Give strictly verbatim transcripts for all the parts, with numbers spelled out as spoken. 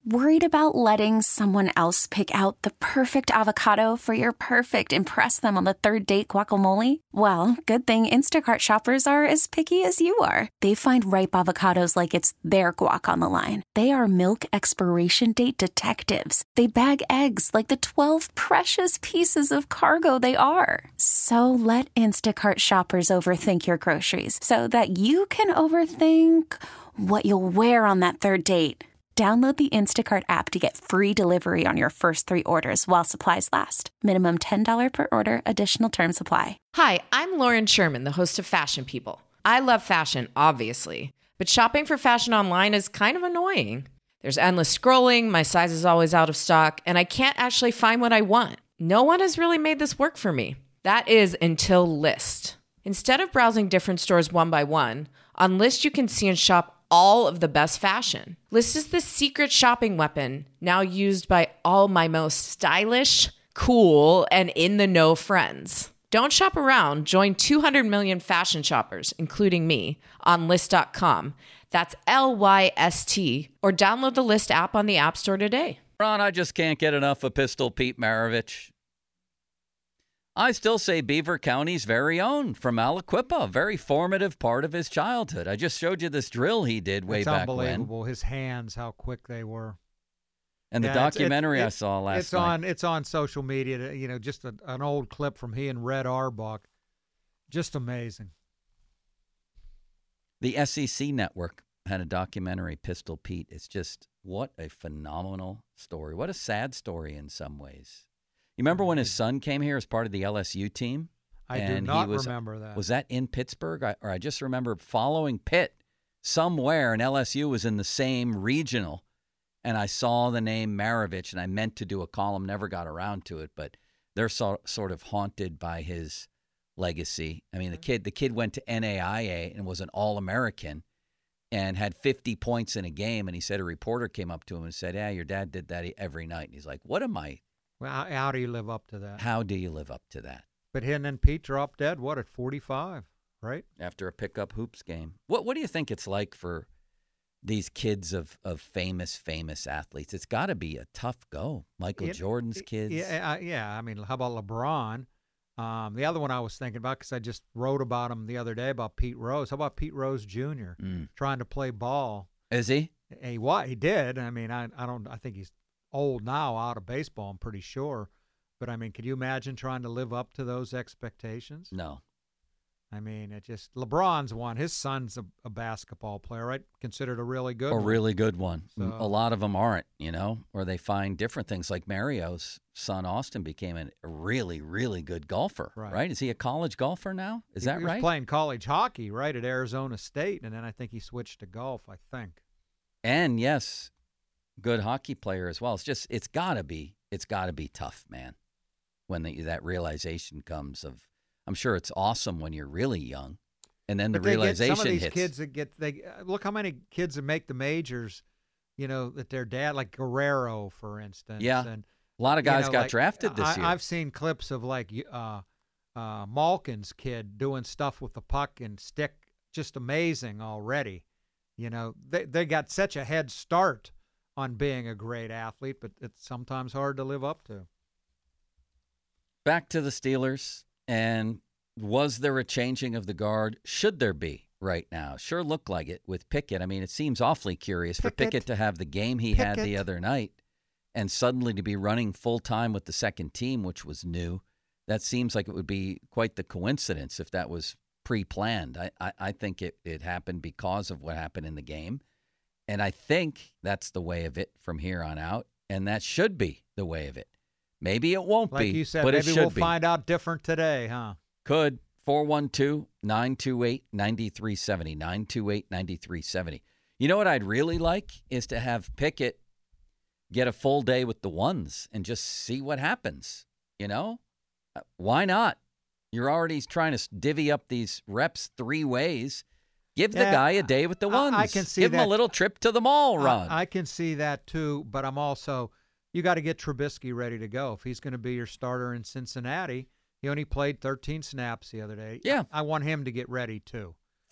Worried about letting someone else pick out the perfect avocado for your perfect impress them on the third date guacamole? Well, good thing Instacart shoppers are as picky as you are. They find ripe avocados like it's their guac on the line. They are milk expiration date detectives. They bag eggs like the twelve precious pieces of cargo they are. So let Instacart shoppers overthink your groceries so that you can overthink what you'll wear on that third date. Download the Instacart app to get free delivery on your first three orders while supplies last. Minimum ten dollars per order. Additional terms apply. Hi, I'm Lauren Sherman, the host of Fashion People. I love fashion, obviously, but shopping for fashion online is kind of annoying. There's endless scrolling, my size is always out of stock, and I can't actually find what I want. No one has really made this work for me. That is until Lyst. Instead of browsing different stores one by one, on Lyst you can see and shop all of the best fashion. Lyst is the secret shopping weapon now used by all my most stylish, cool, and in-the-know friends. Don't shop around. Join two hundred million fashion shoppers, including me, on Lyst dot com. That's L Y S T. Or download the Lyst app on the App Store today. Ron, I just can't get enough of Pistol Pete Maravich. I still say Beaver County's very own from Aliquippa, a very formative part of his childhood. I just showed you this drill he did way it's back when. Unbelievable, his hands, how quick they were. And the yeah, documentary it's, it's, I saw last it's night. On, it's on social media, you know, just a, an old clip from he and Red Auerbach. Just amazing. The S E C network had a documentary, Pistol Pete. It's just, what a phenomenal story. What a sad story in some ways. You remember when his son came here as part of the L S U team? I and do not he was, remember that. Was that in Pittsburgh? I, or I just remember following Pitt somewhere, and L S U was in the same regional, and I saw the name Maravich, and I meant to do a column, never got around to it, but they're so, sort of haunted by his legacy. I mean, the kid, the kid went to N A I A and was an All-American and had fifty points in a game, and he said a reporter came up to him and said, yeah, your dad did that every night. And he's like, what am I? Well, how, how do you live up to that? How do you live up to that? But him and Pete dropped dead, what, at forty-five, right? After a pickup hoops game. What What do you think it's like for these kids of, of famous, famous athletes? It's got to be a tough go. Michael It- Jordan's it- kids. Yeah, uh, yeah. I mean, how about LeBron? Um, the other one I was thinking about, because I just wrote about him the other day, about Pete Rose. How about Pete Rose Junior Mm. trying to play ball? Is he? He, what, he did. I mean, I, I don't. I think he's old now, out of baseball, I'm pretty sure. But, I mean, could you imagine trying to live up to those expectations? No. I mean, it just – LeBron's one. His son's a, a basketball player, right? Considered a really good A one. really good one. So- A lot of them aren't, you know, or they find different things. Like Mario's son, Austin, became a really, really good golfer, right? Right. Is he a college golfer now? Is He- that he was right? playing college hockey, right, at Arizona State, and then I think he switched to golf, I think. And, yes, good hockey player as well. It's just, it's got to be, it's got to be tough, man, when the, that realization comes of, I'm sure it's awesome when you're really young, and then the But they get- realization some of these hits. kids that get they uh, look how many kids that make the majors, you know, that their dad, like Guerrero, for instance. Yeah. and A lot of you guys know, got like, drafted this I, year. I've seen clips of like uh, uh, Malkin's kid doing stuff with the puck and stick, just amazing already. You know, they they got such a head start on being a great athlete, but it's sometimes hard to live up to. Back to the Steelers, and was there a changing of the guard? Should there be right now? Sure looked like it with Pickett. I mean, it seems awfully curious for Pickett. Pickett to have the game he had the Pickett. other night and suddenly to be running full-time with the second team, which was new. That seems like it would be quite the coincidence if that was pre-planned. I, I, I think it, it happened because of what happened in the game, and I think that's the way of it from here on out, and that should be the way of it. Maybe it won't Like be, you said, but it maybe should we'll be. find out different today, huh? Could. four one two, nine two eight, nine three seven zero. nine two eight, nine three seven zero. You know what I'd really like is to have Pickett get a full day with the ones and just see what happens. You know? Uh, Why not? You're already trying to divvy up these reps three ways. Give the Yeah, guy a day with the I- ones. I can see Give him that. a little trip to the mall, Ron. I, I can see that too, but I'm also you got to get Trubisky ready to go if he's going to be your starter in Cincinnati. He only played thirteen snaps the other day. Yeah. I, I want him to get ready too.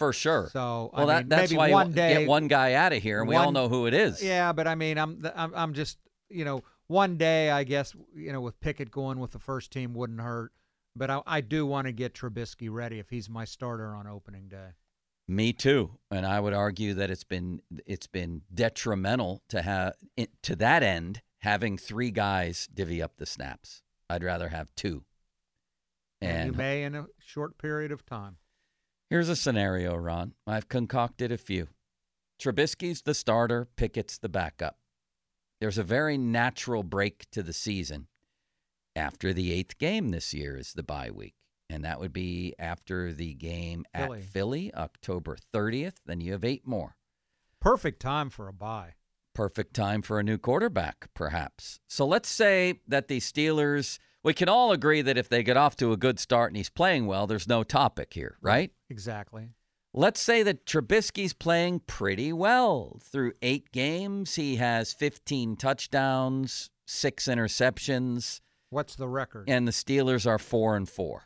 For sure. So well, I that, mean, that's maybe why you one day get one guy out of here, and we all one- know who it is. Yeah, but I mean, I'm I'm I'm just you know one day I guess you know with Pickett going with the first team wouldn't hurt, but I, I do want to get Trubisky ready if he's my starter on opening day. Me too, and I would argue that it's been it's been detrimental to have to that end having three guys divvy up the snaps. I'd rather have two. And, And you may in a short period of time. here's a scenario, Ron. I've concocted a few. Trubisky's the starter, Pickett's the backup. There's a very natural break to the season. After the eighth game this year is the bye week, and that would be after the game Philly. at Philly, October thirtieth. Then you have eight more. Perfect time for a bye. Perfect time for a new quarterback, perhaps. So let's say that the Steelers, we can all agree that if they get off to a good start and he's playing well, there's no topic here, right? Exactly. Let's say that Trubisky's playing pretty well. Through eight games, he has fifteen touchdowns, six interceptions, What's the record? and the Steelers are four and four.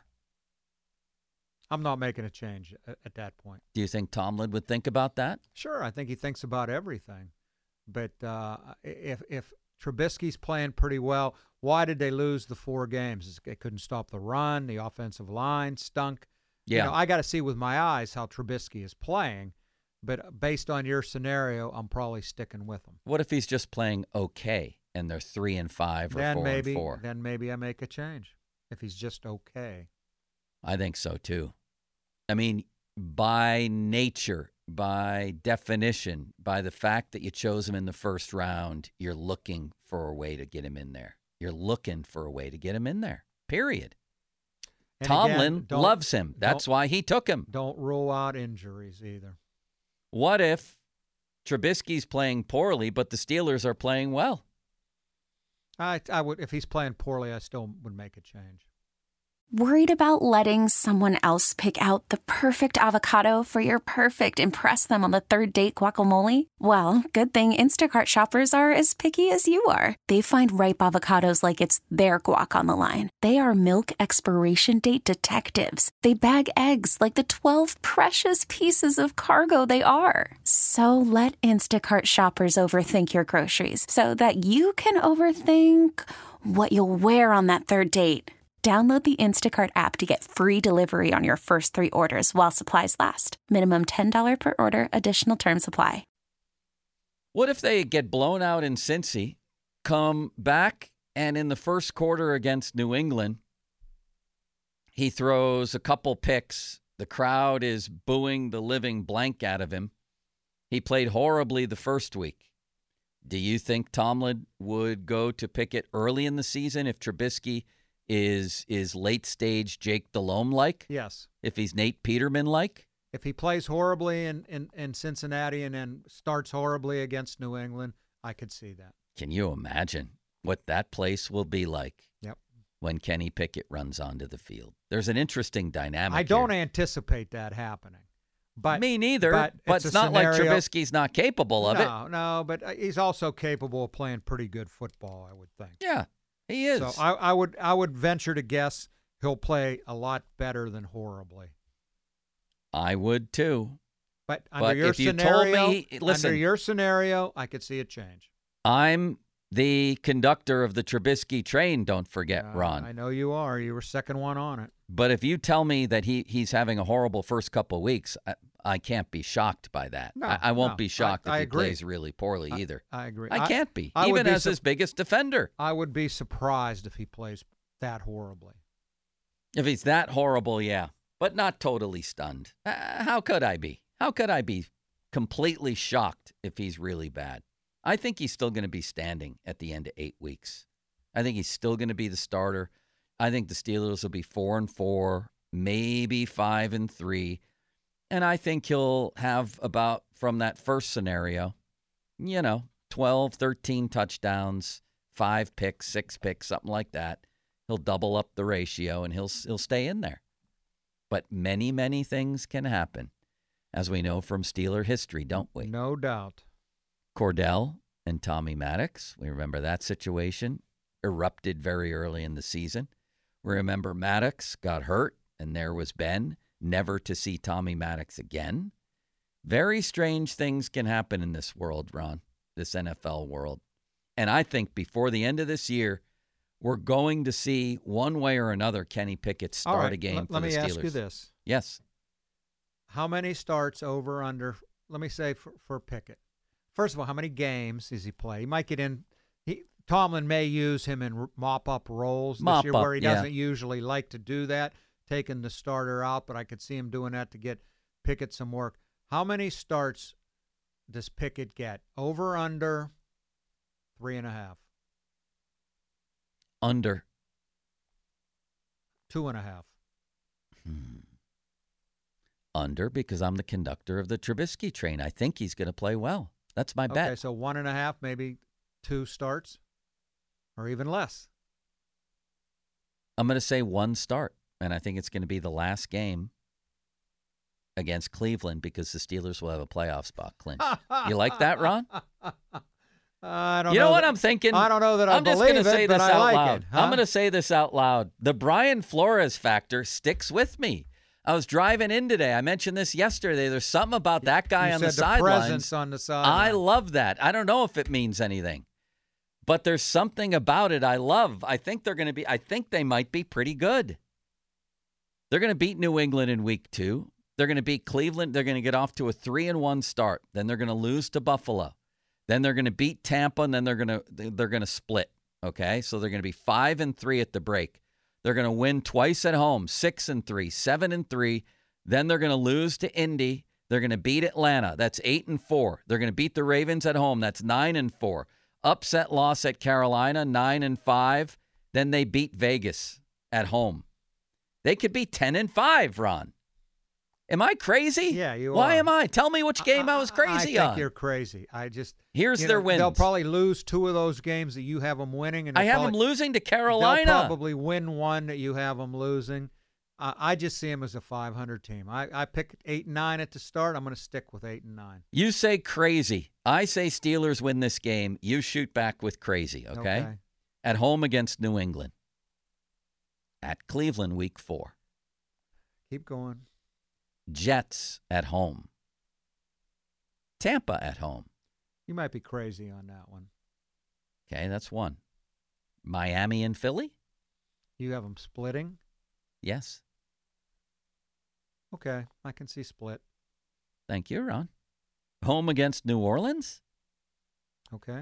I'm not making a change at, at that point. Do you think Tomlin would think about that? Sure, I think he thinks about everything. But uh, if if Trubisky's playing pretty well, why did they lose the four games? They couldn't stop the run. The offensive line stunk. Yeah. You know, I got to see with my eyes how Trubisky is playing. But based on your scenario, I'm probably sticking with him. What if he's just playing okay and they're three and five or Then four maybe, and four? then maybe I make a change if he's just okay. I think so too. I mean, by nature, by definition, by the fact that you chose him in the first round, you're looking for a way to get him in there. You're looking for a way to get him in there, period. And Tomlin again, don't- loves him. That's don't- why he took him. Don't rule out injuries either. What if Trubisky's playing poorly, but the Steelers are playing well? I, I would if he's playing poorly, I still would make a change. Worried about letting someone else pick out the perfect avocado for your perfect impress them on the third date guacamole? Well, good thing Instacart shoppers are as picky as you are. They find ripe avocados like it's their guac on the line. They are milk expiration date detectives. They bag eggs like the twelve precious pieces of cargo they are. So let Instacart shoppers overthink your groceries so that you can overthink what you'll wear on that third date. Download the Instacart app to get free delivery on your first three orders while supplies last. Minimum ten dollars per order. Additional terms apply. What if they get blown out in Cincy, come back, and in the first quarter against New England, he throws a couple picks. The crowd is booing the living blank out of him. He played horribly the first week. Do you think Tomlin would go to Pickett early in the season if Trubisky is is late stage Jake Delhomme like? Yes. If he's Nate Peterman like? If he plays horribly in, in, in Cincinnati and then starts horribly against New England, I could see that. Can you imagine what that place will be like? Yep. When Kenny Pickett runs onto the field? There's an interesting dynamic I don't here. anticipate that happening. But Me neither, but but it's it's, a not like scenario- Trubisky's not capable of it. no, no, but uh, he's also capable of playing pretty good football, I would think. Yeah, he is. So I, I would I would venture to guess he'll play a lot better than horribly. I would too. But under But your if you told scenario, me- listen. under your scenario, I could see a change. I'm the conductor of the Trubisky train, don't forget, Uh, Ron. I know you are. You were second one on it. But if you tell me that he, he's having a horrible first couple of weeks, I, I can't be shocked by that. No, I, I won't no. be shocked I- if I he agree. plays really poorly I- either. I agree. I can't be, I would even be as sup- his biggest defender. I would be surprised if he plays that horribly. If he's that horrible, yeah, but not totally stunned. Uh, how could I be? How could I be completely shocked if he's really bad? I think he's still going to be standing at the end of eight weeks. I think he's still going to be the starter. I think the Steelers will be four and four, maybe five and three. And I think he'll have about, from that first scenario, you know, twelve, thirteen touchdowns, five picks, six picks, something like that. He'll double up the ratio and he'll he'll stay in there. But many, many things can happen, as we know from Steeler history, don't we? No doubt. Cordell and Tommy Maddox, we remember that situation, erupted very early in the season. We remember Maddox got hurt, and there was Ben, never to see Tommy Maddox again. Very strange things can happen in this world, Ron, this N F L world. And I think before the end of this year, we're going to see one way or another Kenny Pickett start right, a game l- for let the me Steelers. ask you this. Yes. How many starts over under, let me say, for, for Pickett? First of all, how many games does he play? He might get in. He, Tomlin may use him in r- mop-up roles Mop this year up, where he yeah. doesn't usually like to do that, taking the starter out, but I could see him doing that to get Pickett some work. How many starts does Pickett get? Over, under, three and a half? Under. Two and a half. Hmm. Under, because I'm the conductor of the Trubisky train. I think he's going to play well. That's my bet. Okay, so one and a half, maybe two starts, or even less. I'm going to say one start, and I think it's going to be the last game against Cleveland because the Steelers will have a playoff spot clinched. You like that, Ron? I don't you know, know what that, I'm thinking? I don't know that I I'm just believe gonna say it, but this I out like loud. it. Huh? I'm going to say this out loud. The Brian Flores factor sticks with me. I was driving in today. I mentioned this yesterday. There's something about that guy you on said the the sidelines. presence on the I sideline. love that. I don't know if it means anything, but there's something about it I love. I think they're going to be. I think they might be pretty good. They're going to beat New England in week two. They're going to beat Cleveland. They're going to get off to a three and one start. Then they're going to lose to Buffalo. Then they're going to beat Tampa, and then they're going to they're going to split. Okay, so they're going to be five and three at the break. They're going to win twice at home, six and three, seven and three. Then they're going to lose to Indy. They're going to beat Atlanta. That's eight and four. They're going to beat the Ravens at home. That's nine and four. Upset loss at Carolina, nine and five. Then they beat Vegas at home. They could be ten and five, Ron. Am I crazy? Yeah, you Why are. am I? Tell me which game I, I was crazy I think on. you're crazy. I just Here's you their know, wins. They'll probably lose two of those games that you have them winning, and I they'll have probably, them losing to Carolina. They'll probably win one that you have them losing. Uh, I just see them as a five hundred team. I, I picked eight and nine at the start. I'm going to stick with eight and nine. You say crazy. I say Steelers win this game. You shoot back with crazy, okay? Okay. At home against New England. At Cleveland, week four. Keep going. Jets at home. Tampa at home. You might be crazy on that one. Okay, that's one. Miami and Philly? You have them splitting. Yes. Okay, I can see split. Thank you, Ron. Home against New Orleans? Okay.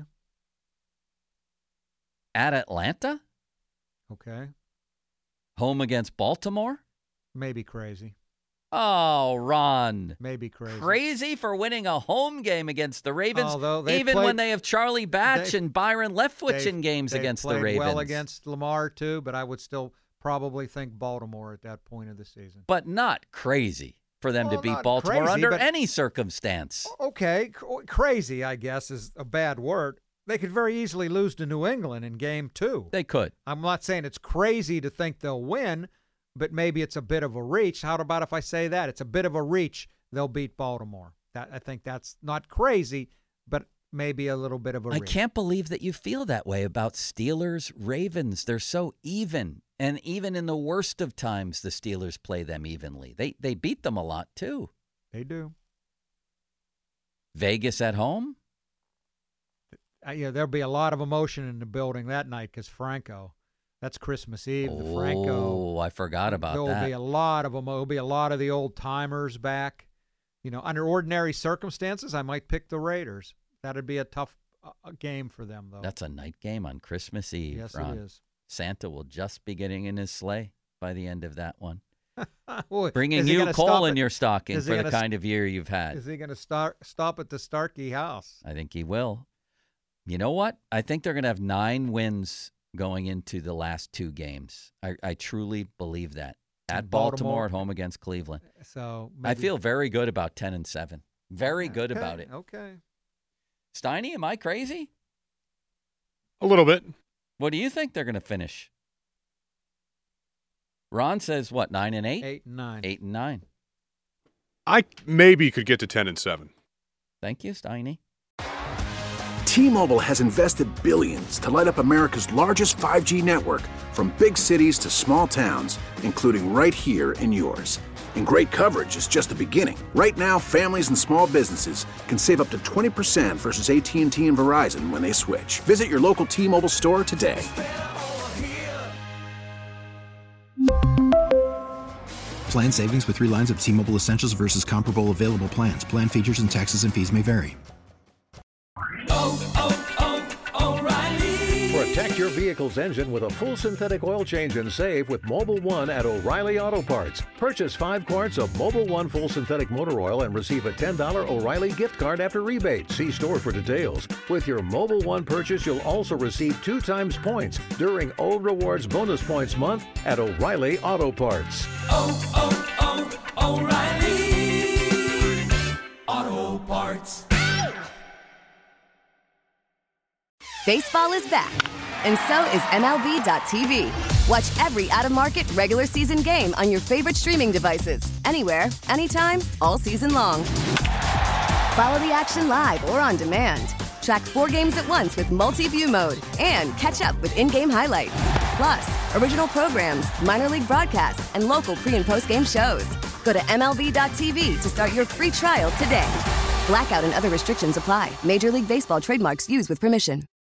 At Atlanta? Okay. Home against Baltimore? Maybe crazy. Oh, Ron. Maybe crazy. Crazy for winning a home game against the Ravens, Although they even played- when they have Charlie Batch they- and Byron Leftwich They've- in games they've against the played Ravens. well against Lamar, too, but I would still probably think Baltimore at that point of the season. But not crazy for them to Well, beat not Baltimore crazy, under but- any circumstance. Okay, cr- crazy, I guess, is a bad word. They could very easily lose to New England in game two. They could. I'm not saying it's crazy to think they'll win, but maybe it's a bit of a reach. How about if I say that? It's a bit of a reach. They'll beat Baltimore. That I think that's not crazy, but maybe a little bit of a I reach. can't believe that you feel that way about Steelers, Ravens. They're so even. And even in the worst of times, the Steelers play them evenly. They they beat them a lot, too. They do. Vegas at home? Uh, yeah, there'll be a lot of emotion in the building that night because Franco. That's Christmas Eve. The Franco. Oh, I forgot about There will that. be a lot of them. There'll be a lot of the old timers back. You know, under ordinary circumstances, I might pick the Raiders. That'd be a tough uh, game for them, though. That's a night game on Christmas Eve, yes, Ron. it is. Santa will just be getting in his sleigh by the end of that one. Well, Bringing is he you gonna coal stop in at- your stocking is he for the gonna st- kind of year you've had. Is he going to start stop at the Starkey house? I think he will. You know what? I think they're going to have nine wins going into the last two games. I, I truly believe that. At Baltimore, Baltimore. at home against Cleveland. So I maybe- feel very good about ten and seven. Very good Okay, about it. Okay. Steiny, am I crazy? A little bit. What do you think they're going to finish? Ron says what, nine and eight? Eight and nine. Eight and nine. I maybe could get to ten and seven. Thank you, Steiny. T-Mobile has invested billions to light up America's largest five G network, from big cities to small towns, including right here in yours. And great coverage is just the beginning. Right now, families and small businesses can save up to twenty percent versus A T and T and Verizon when they switch. Visit your local T-Mobile store today. Plan savings with three lines of T-Mobile Essentials versus comparable available plans. Plan features and taxes and fees may vary. Oh, oh, oh, O'Reilly. Protect your vehicle's engine with a full synthetic oil change and save with Mobil one at O'Reilly Auto Parts. Purchase five quarts of Mobil one full synthetic motor oil and receive a ten dollars O'Reilly gift card after rebate. See store for details. With your Mobil one purchase, you'll also receive two times points during O Rewards Bonus Points Month at O'Reilly Auto Parts. Oh, oh, oh, O'Reilly Auto Parts. Baseball is back, and so is M L B dot T V. Watch every out-of-market regular season game on your favorite streaming devices, anywhere, anytime, all season long. Follow the action live or on demand. Track four games at once with multi-view mode and catch up with in-game highlights. Plus, original programs, minor league broadcasts, and local pre- and post-game shows. Go to M L B dot T V to start your free trial today. Blackout and other restrictions apply. Major League Baseball trademarks used with permission.